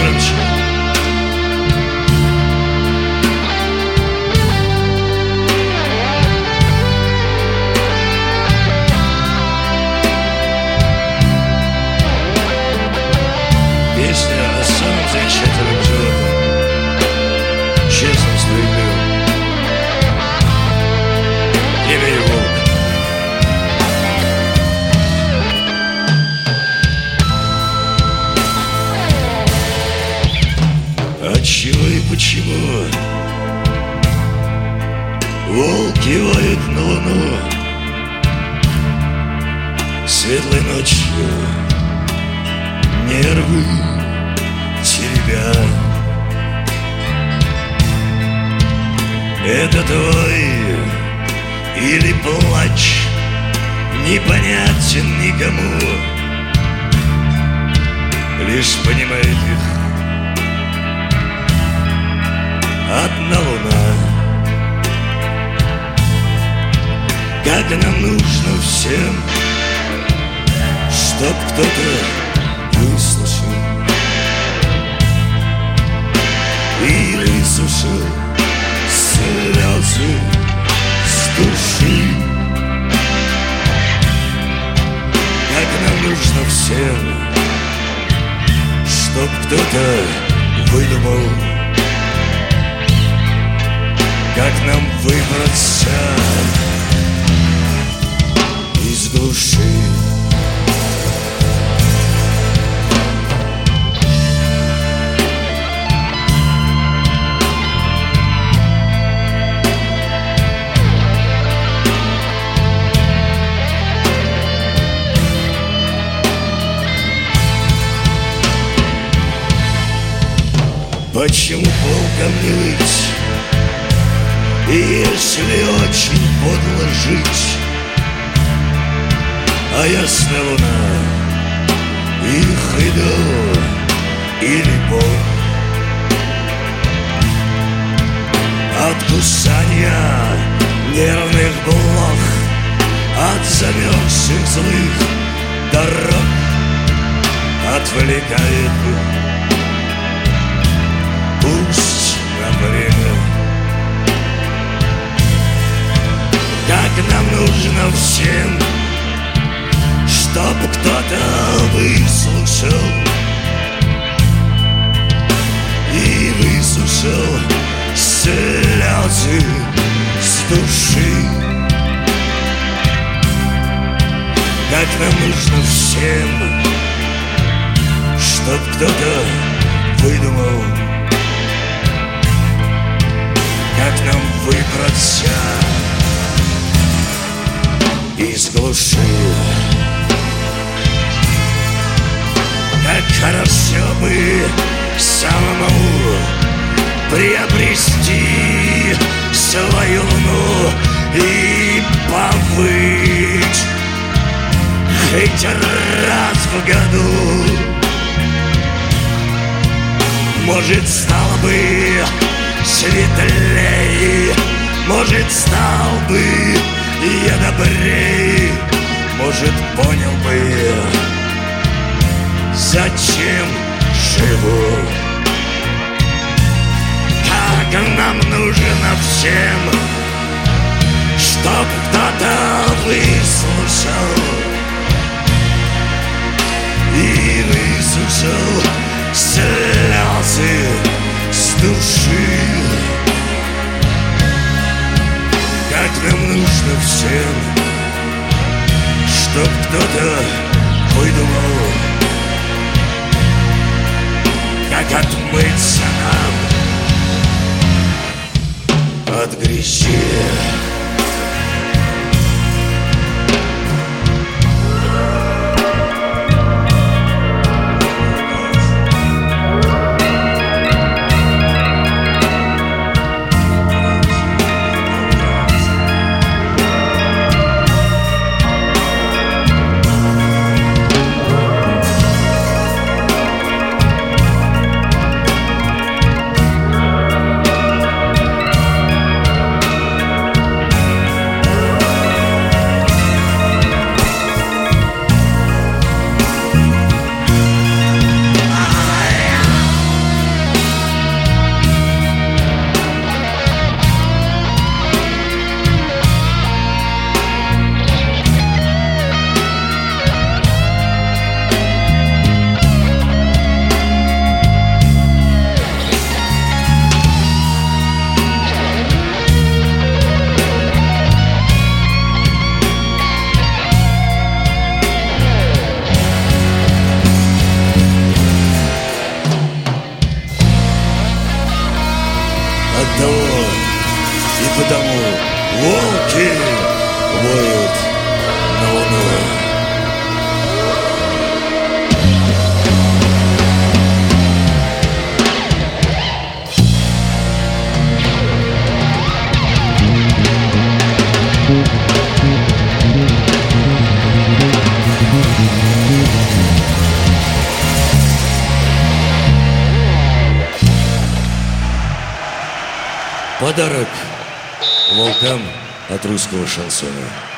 громче. Песня о самом замечательном животном, честном, справедливом. Имя его волк. Отчего и почему волки воют на луну светлой ночью, нервы теребя? Это твой или плач непонятен никому, лишь понимает их одна луна. Как нам нужно всем, чтоб кто-то выслушал и высушил слезы с души. Как нам нужно всем, чтоб кто-то выдумал, как нам выбраться из души. Почему волкам не выть, если очень подло жить? А ясная луна, их идол или бог, от кусания нервных блох, от замерзших злых дорог отвлекает их. Пусть на время. Как нам нужно всем, чтоб кто-то выслушал и высушил слезы с души. Как нам нужно всем, чтоб кто-то выдумал, как нам выбраться из глуши. Как хорошо бы самому приобрести свою луну и повыть хоть раз в году. Может, стало бы светлей, может, стал бы я добрей, может, понял бы, зачем живу. Как нам нужно всем, чтоб кто-то выслушал и высушил слезы с души. Как нам нужно всем, чтоб кто-то выдумал, как отмыться нам от грязи. воют на луну. Подарок волкам от русского шансона.